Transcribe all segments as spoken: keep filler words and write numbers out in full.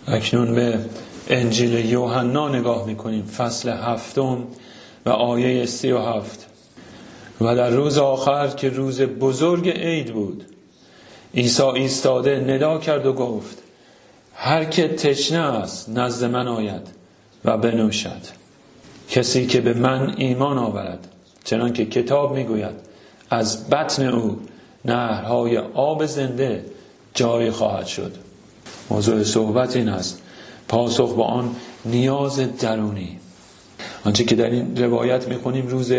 اکنون به انجیل یوحنا نگاه میکنیم، فصل هفتم و آیه سی و هفت. و در روز آخر که روز بزرگ عید بود، عیسی ایستاده ندا کرد و گفت: هر که تشنه است نزد من آید و بنوشد. کسی که به من ایمان آورد، چنان که کتاب میگوید، از بطن او نهرهای آب زنده جاری خواهد شد. موضوع صحبت این است: پاسخ با آن نیاز درونی. آنچه که در این روایت میخونیم روز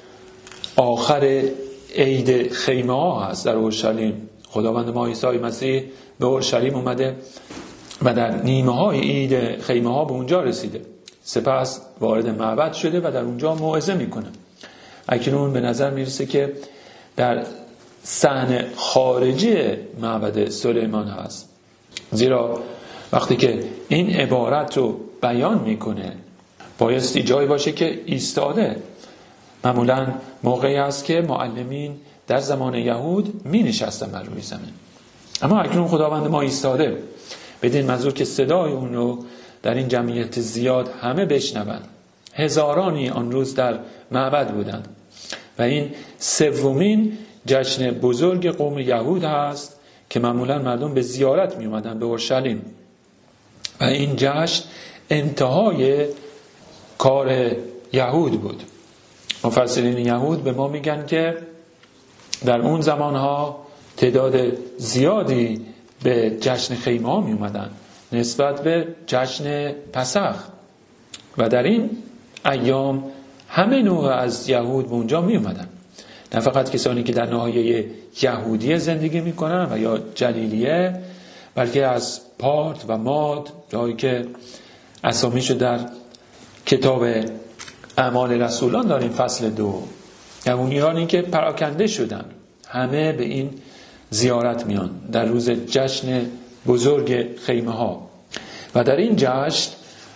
آخر عید خیمه ها هست در اورشلیم. خداوند ما عیسی مسیح به اورشلیم اومده و در نیمه های عید خیمه ها به اونجا رسیده، سپس وارد معبد شده و در اونجا موعظه میکنه. اکنون به نظر میرسه که در صحن خارجی معبد سلیمان هست، زیرا وقتی که این عبارت رو بیان میکنه بایستی جایی باشه که ایستاده. معمولا موقعی است که معلمین در زمان یهود می نشستن بر روی زمین، اما اکنون خداوند ما ایستاده، بدین منظور که صدای اون رو در این جمعیت زیاد همه بشنوند. هزارانی آن روز در معبد بودند و این سومین جشن بزرگ قوم یهود هست که معمولا مردم به زیارت می اومدن به اورشلیم و این جشن انتهای کار یهود بود. مفسرین یهود به ما میگن که در اون زمانها تعداد زیادی به جشن خیمه ها می اومدن نسبت به جشن پسخ و در این ایام همه نوع از یهود به اونجا می اومدن، نه فقط کسانی که در ناحیه یهودیه زندگی میکنن و یا جلیلیه، بلکه از پارت و ماد، جایی که اسامیشو در کتاب اعمال رسولان داریم فصل دو، یهودیانی که پراکنده شدن همه به این زیارت میان در روز جشن بزرگ خیمه ها. و در این جشن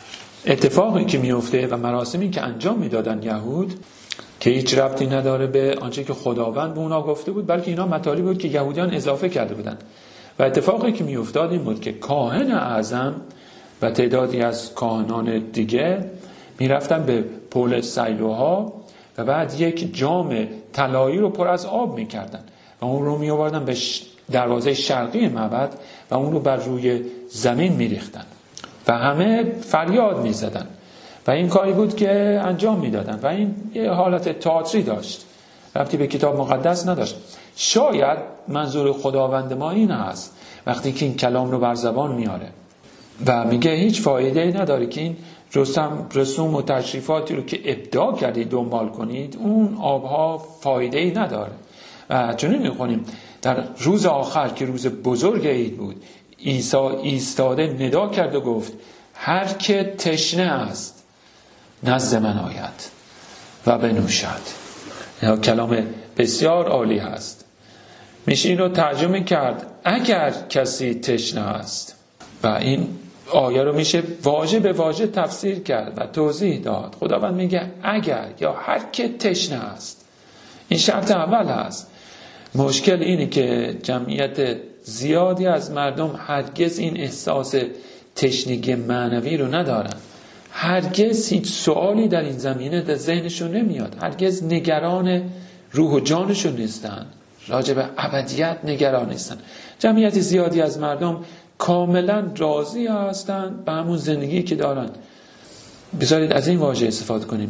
اتفاقی که میفته و مراسمی که انجام میدادن یهود که هیچ ربطی نداره به آنچه که خداوند به اونا گفته بود، بلکه اینا مطالبی بود که یهودیان اضافه کرده بودن. و اتفاقی که میافتاد این بود که کاهن اعظم و تعدادی از کاهنان دیگه میرفتن به پل سیلوها و بعد یک جام طلایی رو پر از آب میکردن و اون رو میآوردن به دروازه شرقی معبد و اون رو بر روی زمین میریختن و همه فریاد میزدن و این کاری بود که انجام میدادن و این یه حالت تئاتری داشت، ربطی به کتاب مقدس نداشت. شاید منظور خداوند ما این هست وقتی که این کلام رو بر زبان میاره و میگه هیچ فایده نداره که این رسم رسوم و تشریفاتی رو که ابداع کردید دنبال کنید، اون آبها فایده ای نداره. و چنین میخونیم در روز آخر که روز بزرگ عید بود، عیسی ایستاده ندا کرد و گفت: هر که تشنه است نزد من آید و بنوشد. یا کلام بسیار عالی هست. میشه این رو ترجمه کرد اگر کسی تشنه است، و این آیه رو میشه واژه به واژه تفسیر کرد و توضیح داد. خداوند میگه اگر یا هر که تشنه است. این شرط اول هست. مشکل اینه که جمعیت زیادی از مردم هرگز این احساس تشنگی معنوی رو ندارن. هرگز هیچ سوالی در این زمینه در ذهنشون نمیاد. هرگز نگران روح و جانشون نیستن. راجع به ابدیت نگران نیستن. جمعیت زیادی از مردم کاملا راضی هستند به همون زندگی که دارن. بذارید از این واژه استفاده کنیم.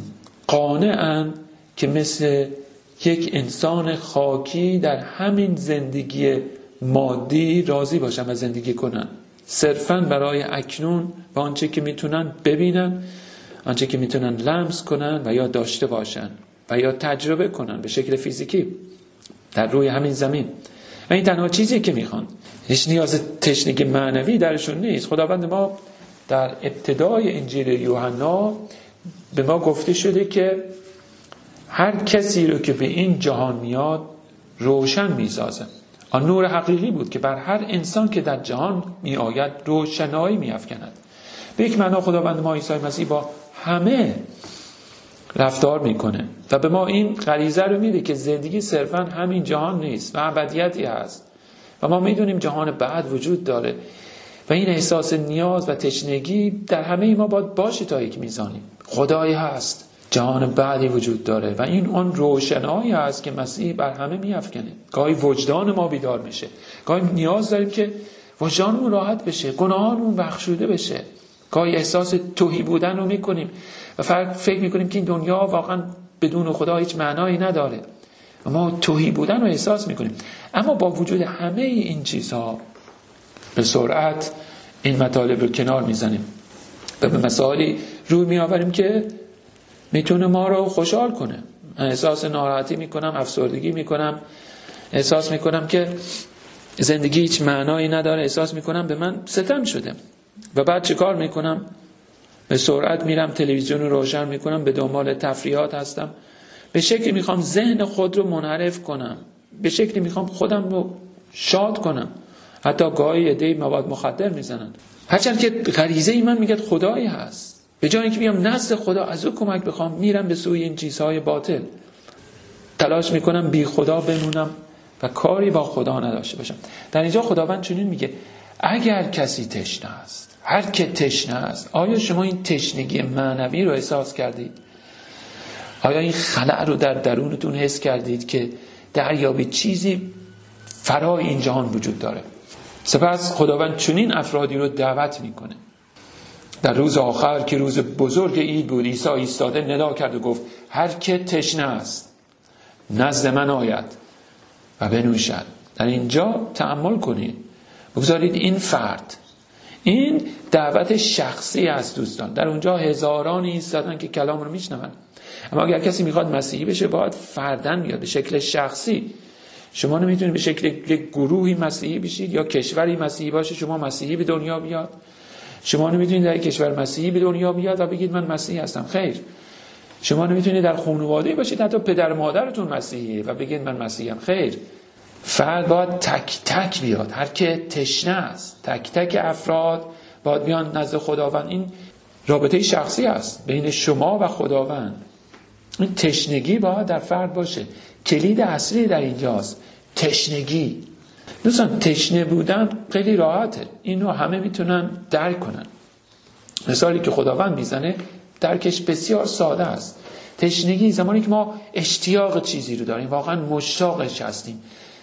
قانعن که مثل یک انسان خاکی در همین زندگی مادی راضی باشن و زندگی کنن، صرفاً برای اکنون و آنچه که میتونن ببینن، آنچه که میتونن لمس کنن و یا داشته باشن و یا تجربه کنن به شکل فیزیکی در روی همین زمین. و این تنها چیزی که میخوان. هیچ نیاز تشنگی معنوی درشون نیست. خداوند ما در ابتدای انجیل یوحنا به ما گفته شده که هر کسی رو که به این جهان میاد روشن میسازه. آن نور حقیقی بود که بر هر انسان که در جهان می آید روشنایی می افکند. به یک معنا خداوند ما عیسی مسیح با همه رفتار میکنه و به ما این غریزه رو میده که زندگی صرفا همین جهان نیست و ابدیتی هست و ما میدونیم جهان بعد وجود داره و این احساس نیاز و تشنگی در همه ما باید باشه تا یک میزانی. خدایی هست، جهان بعدی وجود داره و این اون روشنایی هست که مسیح بر همه میافکنه. گاهی وجدان ما بیدار میشه، گاهی نیاز داریم که وجدانمون راحت بشه، گناهانمون بخشوده بشه، گاهی احساس تهی بودن رو میکنیم و فکر میکنیم که این دنیا واقعا بدون خدا هیچ معنایی نداره و ما تهی بودن رو احساس میکنیم. اما با وجود همه این چیزها به سرعت این مطالب رو کنار میزنیم و به مسائلی روی میآوریم که میتونه ما رو خوشحال کنه. من احساس ناراحتی میکنم، افسردگی میکنم، احساس میکنم که زندگی هیچ معنایی نداره، احساس میکنم به من ستم شده و بعد چه کار میکنم؟ به سرعت میرم تلویزیون رو روشن میکنم، به دنبال تفریحات هستم، به شکلی میخوام ذهن خود رو منحرف کنم، به شکلی میخوام خودم رو شاد کنم. حتی گاهی عده‌ای مواد مخدر میزنن، هرچند که غریزه ای من میگه خدایی هست. به جای اینکه بیام نزد خدا از او کمک بخوام، میرم به سوی این چیزهای باطل، تلاش میکنم بی خدا بمونم و کاری با خدا نداشته باشم. در اینجا خداوند چنین میگه اگر کسی تشنه است، هر که تشنه است. آیا شما این تشنگی معنوی رو احساس کردید؟ آیا این خلأ رو در درونتون حس کردید که دریابید چیزی فرای این جهان وجود داره؟ سپس خداوند چنین افرادی رو دعوت میکنه. در روز آخر که روز بزرگ عید بود، عیسی ایستاده ندا کرد و گفت هر که تشنه است نزد من آید و بنوشد. در اینجا تأمل کنید، بگذارید این فرد، این دعوت شخصی است دوستان. در اونجا هزارانی ایستادن که کلام رو میشنون، اما اگر کسی میخواد مسیحی بشه باید فردن بیاد، به شکل شخصی. شما نمیتونید به شکل یک گروهی مسیحی بشید یا کشوری مسیحی باشه شما مسیحی به دنیا بیاد. شما نمیتونید در یک کشور مسیحی به دنیا بیاد و بگید من مسیحی هستم. خیر. شما نمیتونید در خانواده باشید حتی پدر مادرتون مسیحیه و بگید من مسیحیم. خیر. فرد باید تک تک بیاد، هر که تشنه است. تک تک افراد باید بیان نزد خداوند. این رابطه شخصی است بین شما و خداوند. این تشنگی باید در فرد باشه. کلید اصلی در اینجاست، تشنگی. دوستان تشنه بودن خیلی راحته، اینو همه میتونن درک کنن. مثالی که خداوند میزنه درکش بسیار ساده است. تشنگی زمانی که ما اشتیاق چیزی رو داریم، واقعا مشتاقش هستیم،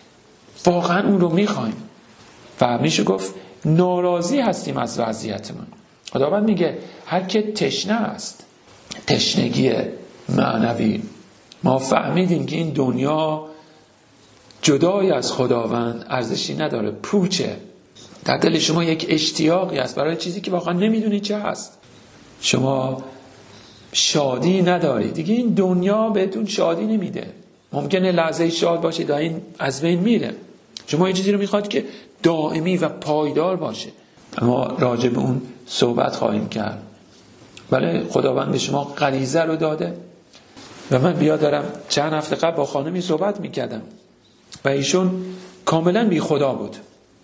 واقعا اون رو میخوایم و میشه گفت ناراضی هستیم از وضعیتمون. خداوند میگه هر که تشنه است، تشنگی معنوی. ما فهمیدیم که این دنیا جدای از خداوند ارزشی نداره، پوچه. در دل شما یک اشتیاقی است برای چیزی که واقعا نمیدونید چه هست. شما شادی ندارید دیگه، این دنیا بهتون شادی نمیده. ممکنه لحظه شاد باشید و این از بین میره. شما یه چیزی رو میخواد که دائمی و پایدار باشه. اما راجع به اون صحبت خواهیم کرد. بله خداوند به شما غریزه رو داده و من بیا دارم چند هفته قبل با خانمی صحبت میکردم و ایشون کاملا بی خدا بود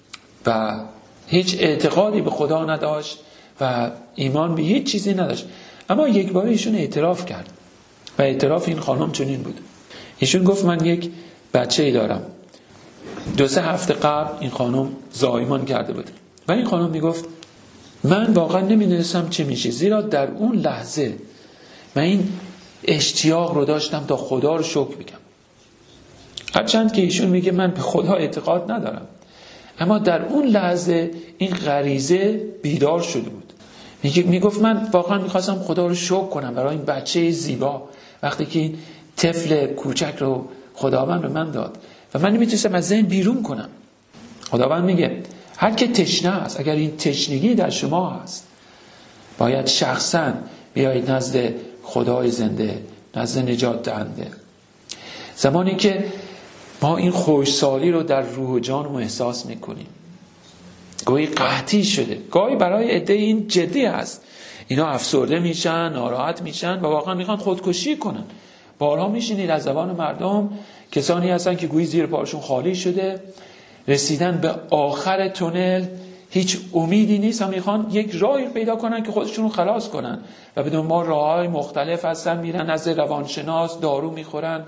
و هیچ اعتقادی به خدا نداشت و ایمان به هیچ چیزی نداشت. اما یک بار ایشون اعتراف کرد و اعتراف این خانم چنین بود. ایشون گفت من یک بچه‌ای دارم. دو سه هفته قبل این خانم زایمان کرده بود و این خانم میگفت من واقعا نمیدونستم چه میشه، زیرا در اون لحظه من این اشتیاق رو داشتم تا خدا رو شکر بگم. هرچند که ایشون میگه من به خدا اعتقاد ندارم، اما در اون لحظه این غریزه بیدار شده بود. میگه میگفت من واقعا میخواستم خدا رو شکر کنم برای این بچه زیبا، وقتی که این طفل کوچک رو خداوند به من داد و من نمیتونستم از ذهن بیرون کنم. خداوند میگه هر که تشنه است، اگر این تشنگی در شما هست، باید شخصا بیایید نزد خدای زنده، نزد نجات دهنده. زمانی که ما این خوشسالی رو در روح و جانمون احساس میکنیم، گاهی قحطی شده، گاهی برای عده این جدی است، اینا افسرده میشن، ناراحت میشن و واقعا میخوان خودکشی کنن. بارها میشینید از زبان مردم کسانی هستن که گویی زیر پاشون خالی شده، رسیدن به آخر تونل، هیچ امیدی نیست و میخوان یک راهی پیدا کنن که خودشون رو خلاص کنن و به دنبال راههای مختلف هستن، میرن از روانشناس، دارو میخورن،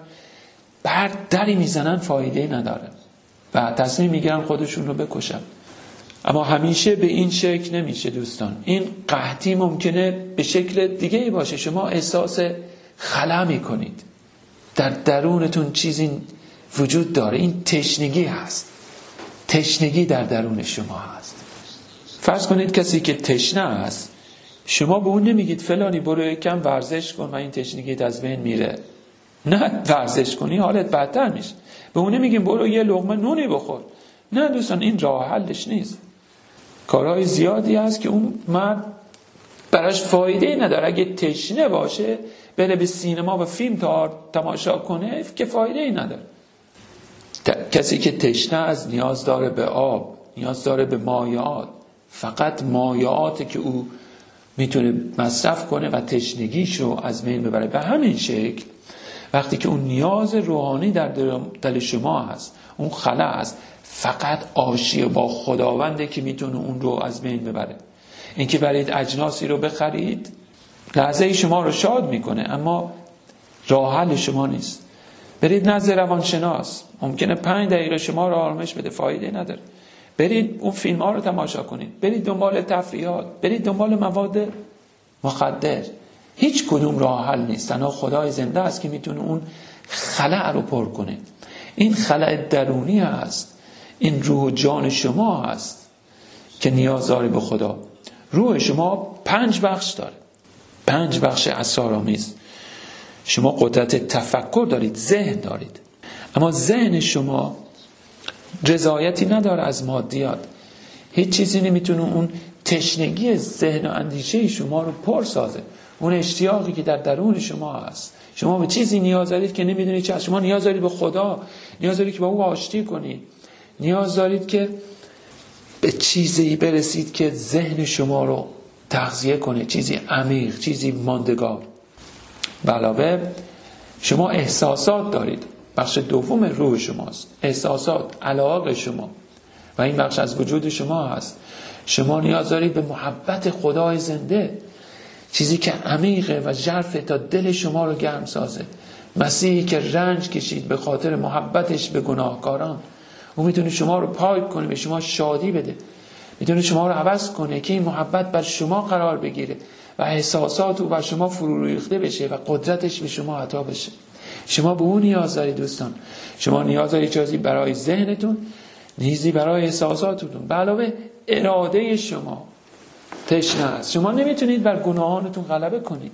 بعد دری میزنن، فایده نداره و تصمیم میگیرن خودشون رو بکشن. اما همیشه به این شکل نمیشه دوستان. این قحطی ممکنه به شکل دیگه ای باشه. شما احساس خلا میکنید، در درونتون چیزی وجود داره، این تشنگی هست، تشنگی در درون شما هست. فرض کنید کسی که تشنه است، شما به اون نمیگید فلانی برو یکم ورزش کن و این تشنگیت از بین میره. نه، ورزش کنی حالت بدتر میشه. به اون نمیگیم برو یه لقمه نونی بخور. نه دوستان، این راه حلش نیست. کارهای زیادی هست که اون مرد براش فایده نداره. اگه تشنه باشه بره به سینما و فیلم تا تماشا کنه که فایده نداره. کسی که تشنه از نیاز داره به آب، نیاز داره به مایعات. فقط مایعاتی که او میتونه مصرف کنه و تشنگیش رو از بین ببره. به همین شکل وقتی که اون نیاز روحانی در دل شما هست، اون خلا هست، فقط آشتی با خداونده که میتونه اون رو از بین ببره. این که برید اجناسی رو بخرید لحظه شما رو شاد میکنه، اما راه حل شما نیست. برید نزد روانشناس، ممکنه پنج دقیقه شما رو آرامش بده، فایده نداره. برید اون فیلم ها رو تماشا کنید، برید دنبال تفریحات، برید دنبال مواد مخدر. هیچ کدوم راه حل نیست. تنها خدای زنده است که میتونه اون خلأ رو پر کنه. این خلأ درونی هست، این روح و جان شما هست که نیاز داره به خدا. روح شما پنج بخش داره، پنج بخش اسرارآمیز. شما قدرت تفکر دارید، ذهن دارید، اما ذهن شما رضایتی نداره از مادیات. هیچ چیزی نمیتونه اون تشنگی ذهن و اندیشه شما رو پر سازه. اون اشتیاقی که در درون شما هست، شما به چیزی نیاز دارید که نمیدونید چه هست. شما نیاز دارید به خدا، نیاز دارید که با او آشتی کنید، نیاز دارید که به چیزی برسید که ذهن شما رو تغذیه کنه، چیزی عمیق، چیزی ماندگار. به علاوه شما احساسات دارید، بخش دوم روح شماست. احساسات، علاقه شما و این بخش از وجود شما هست. شما نیاز دارید به محبت خدای زنده، چیزی که عمیقه و ژرفه تا دل شما رو گرم سازه. مسیحی که رنج کشید به خاطر محبتش به گناهکاران، او میتونه شما رو پاک کنه، به شما شادی بده، میتونه شما رو عوض کنه که این محبت بر شما قرار بگیره و احساسات او بر شما فرو ریخته بشه و قدرتش به شما عطا بشه. شما به اون نیاز دارید دوستان. شما نیاز دارید چیزی برای ذهنتون، نیزی برای احساساتتون. به علاوه اراده شما تشنه است. شما نمیتونید بر گناهانتون غلبه کنید.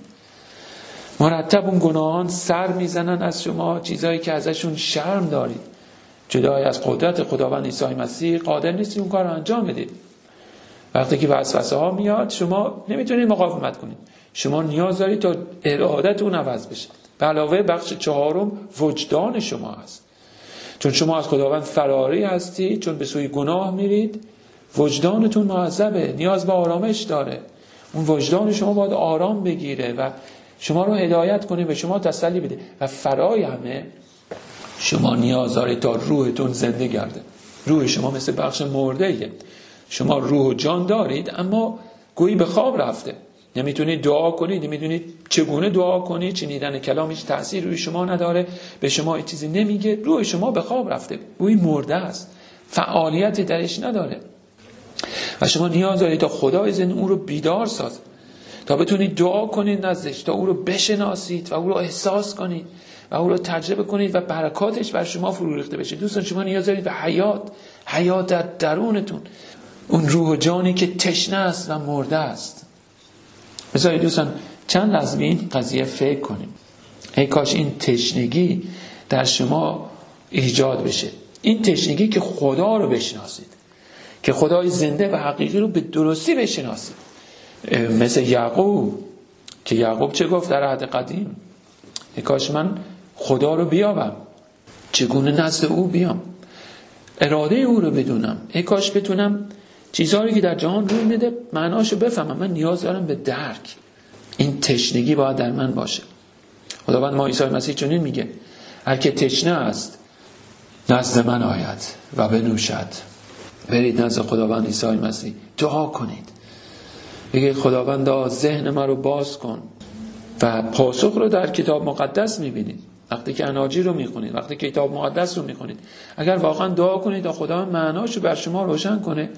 مرتب اون گناهان سر میزنن از شما، چیزایی که ازشون شرم دارید. جدای از قدرت خداوند عیسی مسیح قادر نیستید اون کار رو انجام بدید. وقتی که وسوسه ها میاد شما نمیتونید مقاومت کنید. شما نیاز دارید تا ارادتون عوض بشه. به علاوه بخش چهارم وجدان شما هست. چون شما از خداوند فراری هستید، چون به سوی گناه میرید، وجدانتون معذبه، نیاز به آرامش داره. اون وجدان شما باید آرام بگیره و شما رو هدایت کنه، به شما تسلی بده. و فرای همه شما نیاز دارید تا روحتون زنده گرده. روح شما مثل بخش مرده‌ایه. شما روح و جان دارید اما گویی به خواب رفته. نمیتونید دعا کنید، نمیدونید چگونه دعا کنید، شنیدن کلامش تأثیر روی شما نداره، به شما چیزی نمیگه. روح شما به خواب رفته، گویی مرده است، فعالیتی درش نداره. و شما نیاز دارید تا خدای زنده اون رو بیدار سازه، تا بتونید دعا کنید نزدش، تا او رو بشناسید و او رو احساس کنید و او رو تجربه کنید و برکاتش بر شما فرو ریخته بشه. دوستان شما نیاز دارید به حیات، حیات در درونتون، اون روح و جانی که تشنه است و مرده است. بذارید دوستان چند لحظه به این قضیه فکر کنیم. ای کاش این تشنگی در شما ایجاد بشه، این تشنگی که خدا رو بشناسید، که خدای زنده و حقیقی رو به درستی بشناسید. مثل یعقوب که یعقوب چه گفت در عهد قدیم؟ ای کاش من خدا رو بیابم، چگونه نزد او بیام، اراده او رو بدونم. ای کاش بتونم چیزهایی که در جهان روی میده معناشو بفهمم. من نیاز دارم به درک. این تشنگی باید در من باشه. خداوند ما عیسی مسیح چنین میگه هر که تشنه است نزد من آید و بنوشد. برید نزد خداوند عیسی مسیح، دعا کنید، بگید خداوندا ذهن من رو باز کن. و پاسخ رو در کتاب مقدس میبینید. وقتی که اناجیل رو میخونید، وقتی که کتاب مقدس رو میخونید، اگر واقعا دعا کنید تا خداوند معناشو بر شما روشن کنه،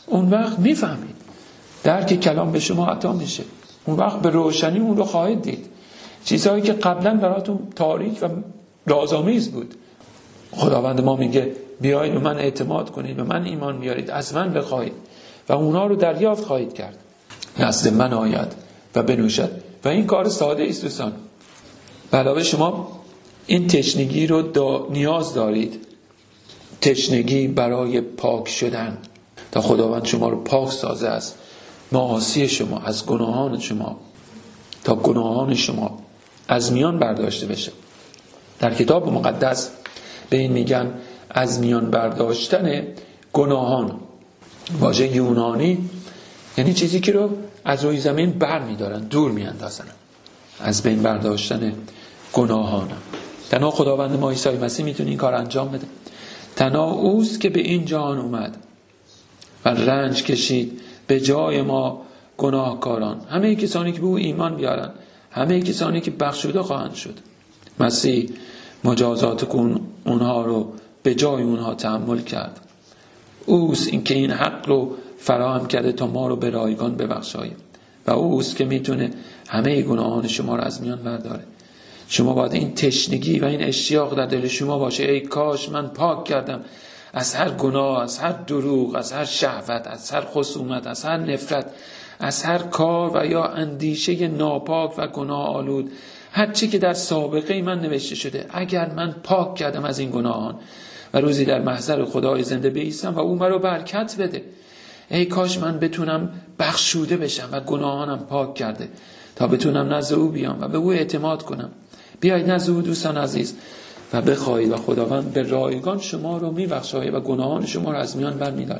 اون وقت میفهمید، درک کلام به شما عطا میشه. اون وقت به روشنی اون رو خواهید دید. چیزهایی که قبلا براتون تاریک و رازآمیز بود، خداوند ما میگه بیایید به من اعتماد کنید، به من ایمان بیارید، از من بخواهید و اونا رو دریافت خواهید کرد. نزد من آید و بنوشد. و این کار ساده است دوستان. به علاوه شما این تشنگی رو دا نیاز دارید، تشنگی برای پاک شدن، تا خداوند شما رو پاک سازه از معاصی شما، از گناهان شما، تا گناهان شما از میان برداشته بشه. در کتاب مقدس به این میگن از میان برداشتن گناهان. واژه یونانی یعنی چیزی که رو از روی زمین بر میدارن، دور میاندازن. از بین برداشتن گناهان. تنها خداوند ما عیسی مسیح میتونه این کار انجام بده. تنها اوست که به این جهان اومد و رنج کشید به جای ما گناهکاران. همه کسانی که به او ایمان بیارن، همه کسانی که بخشوده خواهند شد. مسیح مجازات کن اونها رو به جای اونها تحمل کرد. اوست این که این حق رو فراهم کرده تا ما رو به رایگان ببخشاید و اوست که میتونه همه گناهان شما رو از میان برداره. شما باید این تشنگی و این اشتیاق در دل شما باشه. ای کاش من پاک کردم از هر گناه، از هر دروغ، از هر شهوت، از هر خصومت، از هر نفرت، از هر کار و یا اندیشه ناپاک و گناه آلود، هر چی که در سابقه من نوشته شده. اگر من پاک کردم از این گناهان و روزی در محضر خدای زنده بایستم و او مرا برکت بده، ای کاش من بتونم بخشوده بشم و گناهانم پاک کرده تا بتونم نزد او بیام و به او اعتماد کنم. بیایید نزد او دوستان عزیز و بخواهید و خداوند به رایگان شما رو میبخشاید و گناهان شما رو از میان برمی‌داره.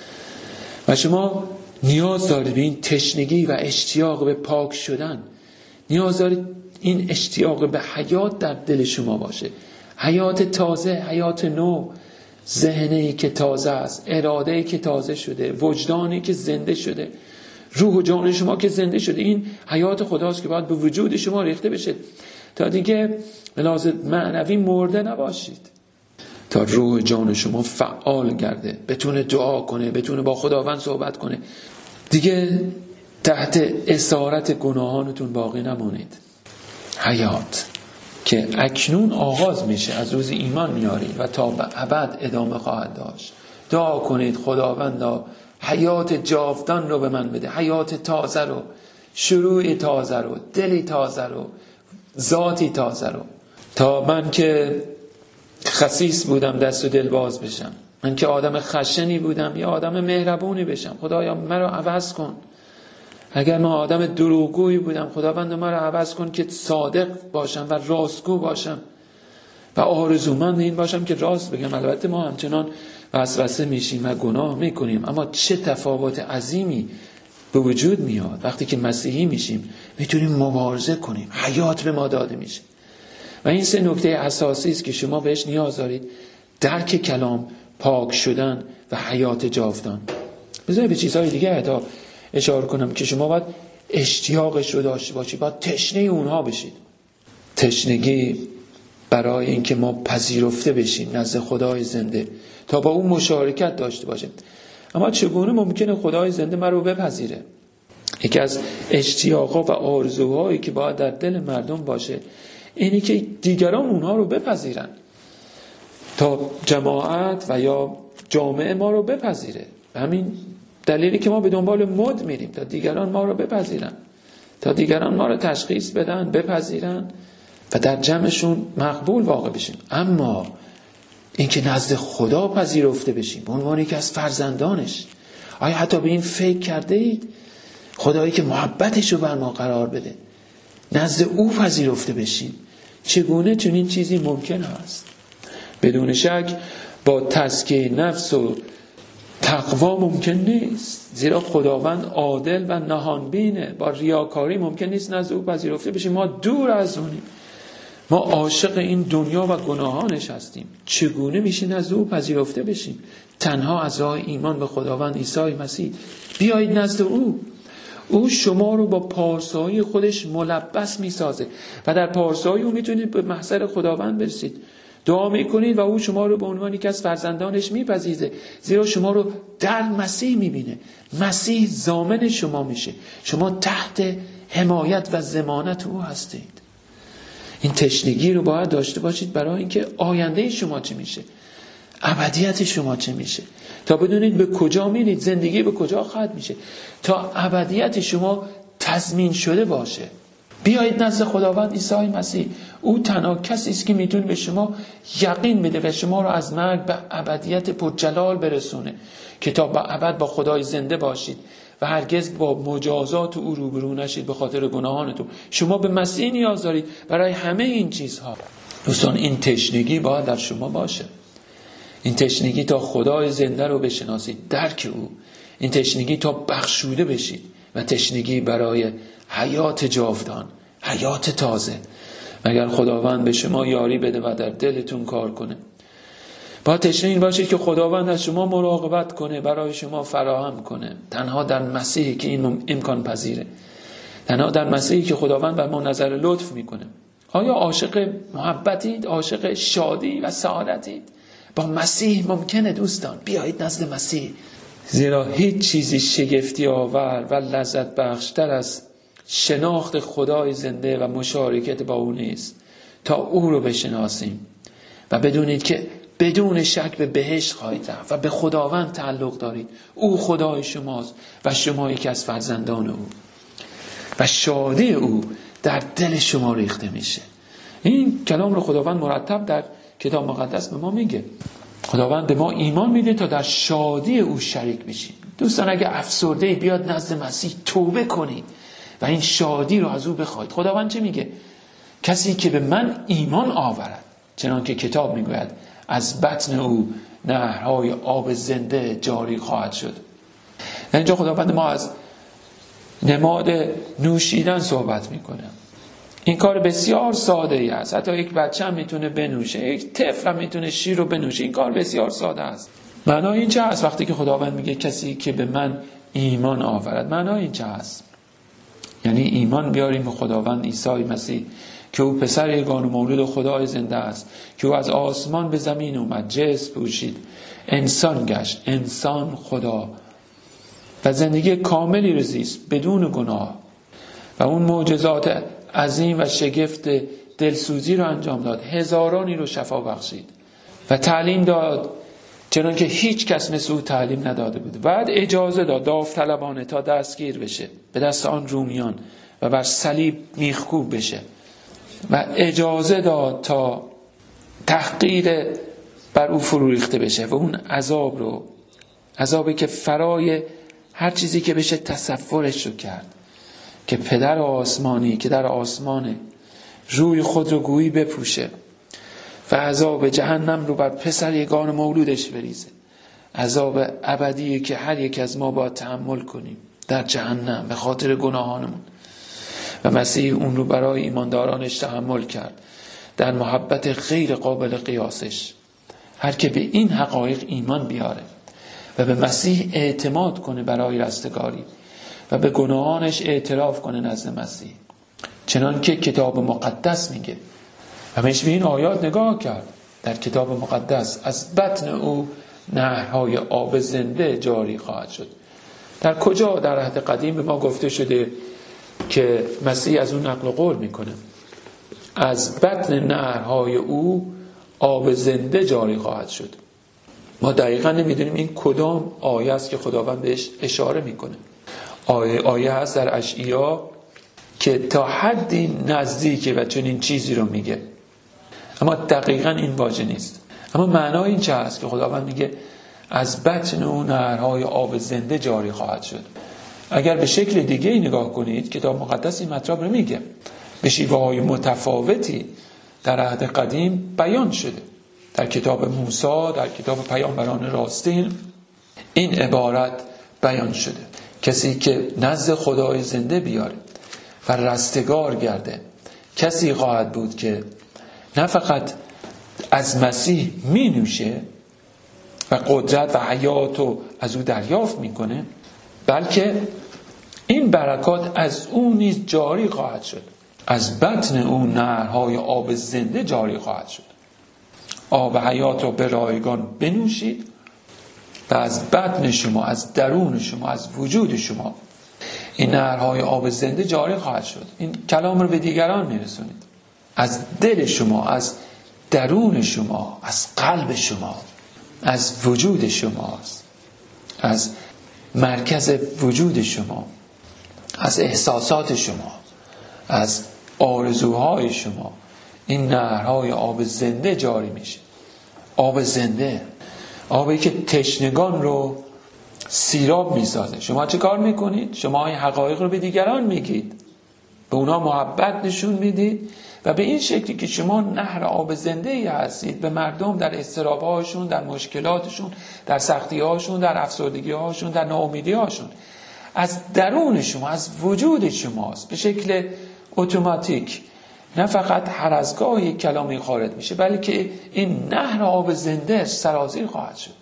و شما نیاز دارید به این تشنگی و اشتیاق به پاک شدن. نیاز دارید این اشتیاق به حیات در دل شما باشه. حیات تازه، حیات نو، ذهنی که تازه است، اراده‌ای که تازه شده، وجدانی که زنده شده، روح و جان شما که زنده شده. این حیات خداست که باید به وجود شما ریخته بشه تا دیگه به لحاظ معنوی مرده نباشید، تا روح جان شما فعال گرده، بتونه دعا کنه، بتونه با خداوند صحبت کنه، دیگه تحت اسارت گناهانتون باقی نمونید. حیات که اکنون آغاز میشه، از روز ایمان میارید و تا به ابد ادامه خواهد داشت. دعا کنید خداوندا حیات جاودان رو به من بده، حیات تازه رو، شروع تازه رو، دلی تازه رو، ذاتی تازه رو، تا من که خسیس بودم دست و دل باز بشم، من که آدم خشنی بودم یا آدم مهربونی بشم. خدایا مرا عوض کن. اگر من آدم دروغگویی بودم، خداوند مرا عوض کن که صادق باشم و راستگو باشم و آرزومند این باشم که راست بگم. البته ما همچنان وسوسه میشیم و گناه میکنیم، اما چه تفاوت عظیمی به وجود میاد وقتی که مسیحی میشیم، میتونیم مبارزه کنیم، حیات به ما داده میشه. و این سه نکته اساسی است که شما بهش نیاز دارید: درک کلام، پاک شدن و حیات جاودان. بذارید به چیزهای دیگه تا اشاره کنم که شما باید اشتیاقش رو داشته باشید، باید تشنه اونها بشید. تشنگی برای اینکه ما پذیرفته بشیم نزد خدای زنده، تا با اون مشارکت داشته باشیم. اما چگونه ممکنه خدای زنده من رو بپذیره؟ یکی از اشتیاقها و آرزوهایی که باید در دل مردم باشه اینی که دیگران اونها رو بپذیرن، تا جماعت و یا جامعه ما رو بپذیره. همین دلیلی که ما به دنبال مد میریم، تا دیگران ما رو بپذیرن، تا دیگران ما رو تشخیص بدن، بپذیرن و در جمعشون مقبول واقع بشیم. اما اینکه نزد خدا پذیرفته بشیم به عنوان یکی از فرزندانش، آیا حتی به این فکر کرده اید؟ خدایی که محبتش رو بر ما قرار بده، نزد او پذیرفته بشیم. چگونه چنین چیزی ممکن است؟ بدون شک با تزکیه نفس و تقوا ممکن نیست، زیرا خداوند عادل و نهانبینه. با ریاکاری ممکن نیست نزد او پذیرفته بشیم. ما دور از اونیم، ما عاشق این دنیا و گناهانش هستیم. چگونه میشه نزد او پذیرفته بشیم؟ تنها از راه ایمان به خداوند عیسی مسیح. بیایید نزد او. او شما رو با پارسایی خودش ملبس میسازه و در پارسایی او میتونید به محضر خداوند برسید. دعا میکنید و او شما رو به عنوانی که از فرزندانش میپذیره، زیرا شما رو در مسیح میبینه. مسیح ضامن شما میشه، شما تحت حمایت و ضمانت او هستید. این تشنگی رو باید داشته باشید برای اینکه آینده شما چه میشه، ابدیت شما چه میشه، تا بدونید به کجا میرید، زندگی به کجا ختم میشه، تا ابدیت شما تضمین شده باشه. بیایید نزد خداوند عیسی مسیح. او تنها کسی است که میتونه به شما یقین بده و شما رو از مرگ به ابدیت پرجلال برسونه، که تا به ابد با خدای زنده باشید و هرگز با مجازات او روبرو نشید به خاطر گناهانتون. شما به مسیح نیاز دارید برای همه این چیزها. دوستان، این تشنگی باید در شما باشه. این تشنگی تا خدای زنده رو بشناسید، درک او. این تشنگی تا بخشوده بشید و تشنگی برای حیات جاودان، حیات تازه. مگر خداوند به شما یاری بده و در دلتون کار کنه. با تشنه این باشید که خداوند از شما مراقبت کنه، برای شما فراهم کنه. تنها در مسیحی که این امکان پذیره، تنها در مسیحی که خداوند بر ما نظر لطف میکنه. آیا عاشق محبتید؟ عاشق شادی و سعادتید؟ با مسیح ممکنه دوستان. بیایید نزد مسیح، زیرا هیچ چیزی شگفتی آور و لذت بخشتر از شناخت خدای زنده و مشارکت با او نیست. تا او رو بشناسیم و بدونید که بدون شک به بهشت خواهید رفت و به خداوند تعلق دارید. او خدای شماست و شما یکی از فرزندان او و شادی او در دل شما ریخته میشه. این کلام رو خداوند مرتب در کتاب مقدس به ما میگه. خداوند به ما ایمان میده تا در شادی او شریک بشیم. دوستان، اگه افسرده بیاد نزد مسیح، توبه کنید و این شادی رو از او بخواید. خداوند چه میگه؟ کسی که به من ایمان آورد، چنان که کتاب میگوید، از بطن او نهرهای آب زنده جاری خواهد شد. در اینجا خداوند ما از نماد نوشیدن صحبت میکنه. این کار بسیار ساده ای است. حتی یک بچه هم میتونه بنوشه، یک طفل هم میتونه شیر رو بنوشه. این کار بسیار ساده است. معنای این چه است وقتی که خداوند میگه کسی که به من ایمان آورد؟ معنای این چه است؟ یعنی ایمان بیاریم به خداوند عیسی مسیح که او پسر یگانه مولود خدای زنده است، که او از آسمان به زمین اومد، جسم پوشید، انسان گشت، انسان خدا و زندگی کاملی رو زیست بدون گناه و اون معجزات عظیم و شگفت دلسوزی رو انجام داد، هزارانی رو شفا بخشید و تعلیم داد چنان که هیچ کس مثل او تعلیم نداده بود. بعد اجازه داد داوطلبانه تا دستگیر بشه به دست آن رومیان و بر صلیب میخکوب بشه و اجازه داد تا تحقیر بر او فرو ریخته بشه و اون عذاب رو، عذابی که فرای هر چیزی که بشه تصورش رو کرد، که پدر آسمانی که در آسمانه روی خود رو گویی بپوشه و عذاب جهنم رو بر پسر یگانه مولودش بریزه، عذاب ابدی که هر یک از ما باید تحمل کنیم در جهنم به خاطر گناهانمون. و مسیح اون رو برای ایماندارانش تحمل کرد در محبت غیر قابل قیاسش. هر که به این حقایق ایمان بیاره و به مسیح اعتماد کنه برای رستگاری و به گناهانش اعتراف کنه نزد مسیح، چنان که کتاب مقدس میگه. و میشه به این آیات نگاه کرد در کتاب مقدس، از بطن او نهرهای آب زنده جاری خواهد شد. در کجا در عهد قدیم به ما گفته شده که مسیح از اون نقل قول میکنه؟ از بطن نهرهای او آب زنده جاری خواهد شد. ما دقیقا نمیدونیم این کدام آیه است که خداوند بهش اشاره میکنه. آیه, آیه هست در اشعیا که تا حدی نزدیکه و چنین چیزی رو میگه، اما دقیقا این واژه نیست. اما معنای این چه هست که خداوند میگه از بطن اون نهرهای آب زنده جاری خواهد شد؟ اگر به شکل دیگه ای نگاه کنید، کتاب مقدس این مطلب رو میگه به شیوه های متفاوتی در عهد قدیم بیان شده. در کتاب موسی، در کتاب پیامبران راستین این عبارت بیان شده: کسی که نزد خدای زنده بیاره و رستگار گرده، کسی خواهد بود که نه فقط از مسیح می نوشه و قدرت و حیات رو از او دریافت میکنه، بلکه این برکات از او نیز جاری خواهد شد. از بطن او نهرهای آب زنده جاری خواهد شد. آب حیات رو به رایگان بنوشید و از بدن شما، از درون شما، از وجود شما این نهرهای آب زنده جاری خواهد شد. این کلام رو به دیگران میرسونید. از دل شما، از درون شما، از قلب شما، از وجود شما، از مرکز وجود شما، از احساسات شما، از آرزوهای شما این نهرهای آب زنده جاری میشه. آب زنده، آبی که تشنگان رو سیراب میسازه. شما چه کار میکنید؟ شما این حقایق رو به دیگران میگید، به اونا محبت نشون میدید و به این شکلی که شما نهر آب زنده ای هستید به مردم در اضطراب‌هاشون، در مشکلاتشون، در سختی‌هاشون، در افسردگی‌هاشون، در ناامیدی‌هاشون، از درون شما، از وجود شماست، به شکل اتوماتیک. نه فقط هر از گاهی کلامی خارج میشه، بلکه این نهر آب زنده سرازیر خواهد شد.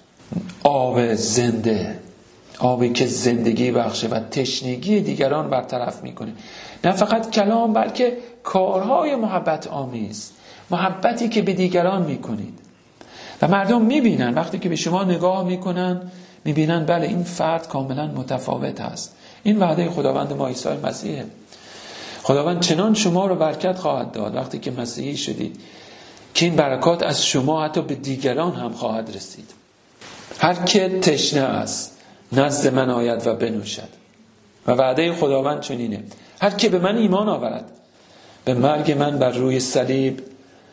آب زنده، آبی که زندگی بخشه و تشنگی دیگران برطرف میکنه. نه فقط کلام، بلکه کارهای محبت آمیز، محبتی که به دیگران میکنید و مردم میبینن. وقتی که به شما نگاه میکنن میبینن بله این فرد کاملا متفاوت است. این وعده خداوند ما عیسی مسیحه. خداوند چنان شما رو برکت خواهد داد وقتی که مسیحی شدید که این برکات از شما حتی به دیگران هم خواهد رسید. هر که تشنه است نزد من آید و بنوشد. و وعده خداوند چنینه: هر که به من ایمان آورد، به مرگ من بر روی صلیب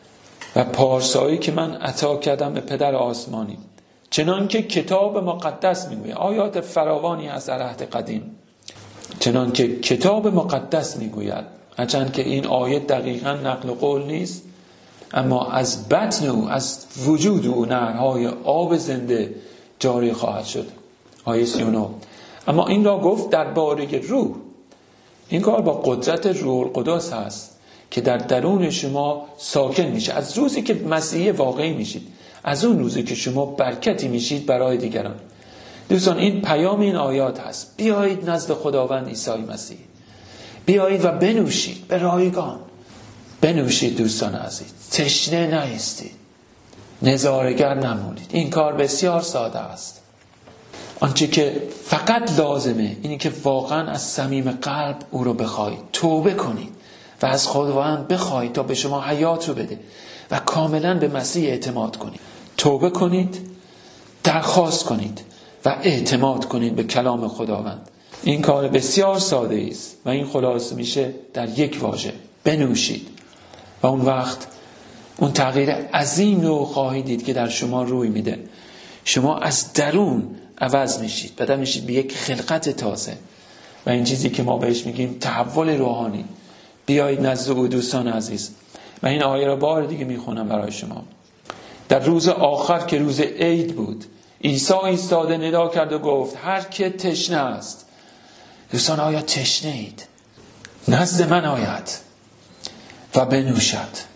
و پارسایی که من عطا کردم به پدر آسمانی، چنان که کتاب مقدس میگوید. آیات فراوانی از عهد قدیم، چنان که کتاب مقدس میگوید. هرچند که این آیه دقیقاً نقل قول نیست، اما از بطن او، از وجود او نهرهای آب زنده جاری خواهد شد. آیه سی و نه. اما این را گفت درباره روح. این کار با قدرت روح القدس هست که در درون شما ساکن میشه. از روزی که مسیحی واقعی میشید، از اون روزی که شما برکتی میشید برای دیگران. دوستان، این پیام این آیات هست: بیایید نزد خداوند عیسی مسیح، بیایید و بنوشید به رایگان. بنوشید دوستان عزیز، تشنه نیستید، نظاره‌گر نمونید. این کار بسیار ساده است. آنچه که فقط لازمه اینی که واقعا از صمیم قلب او رو بخواید، توبه کنید و از خداوند بخواید تا به شما حیات رو بده و کاملا به مسیح اعتماد کنید. توبه کنید، درخواست کنید و اعتماد کنید به کلام خداوند. این کار بسیار ساده است و این خلاصه میشه در یک واژه: بنوشید. و اون وقت اون تغییر عظیم رو خواهید دید که در شما روی میده. شما از درون عوض میشید، بدل میشید به یک خلقت تازه. و این چیزی که ما بهش میگیم تحول روحانی. بیایید نزد او دوستان عزیز. و این آیه رو بار دیگه میخونم برای شما. در روز آخر که روز عید بود، عیسی ایستاده ندا کرد و گفت: هر که تشنه است. دوستان، آیا تشنه اید؟ نزد من آید و بنوشد.